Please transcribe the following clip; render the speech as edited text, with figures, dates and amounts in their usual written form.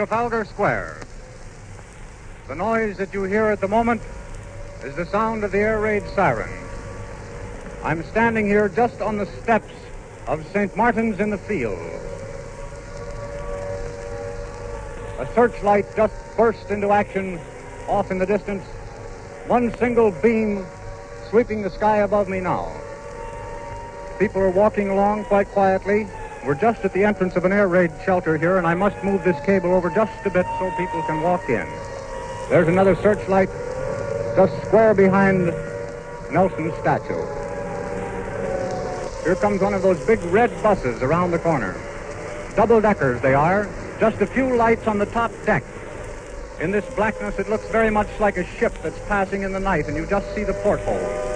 Trafalgar Square. The noise that you hear at the moment is the sound of the air raid siren. I'm standing here just on the steps of St. Martin's in the Fields. A searchlight just burst into action off in the distance. One single beam sweeping the sky above me now. People are walking along quite quietly. We're just at the entrance of an air raid shelter here, and I must move this cable over just a bit so people can walk in. There's another searchlight just square behind Nelson's statue. Here comes one of those big red buses around the corner. Double-deckers they are, just a few lights on the top deck. In this blackness, it looks very much like a ship that's passing in the night, and you just see the portholes.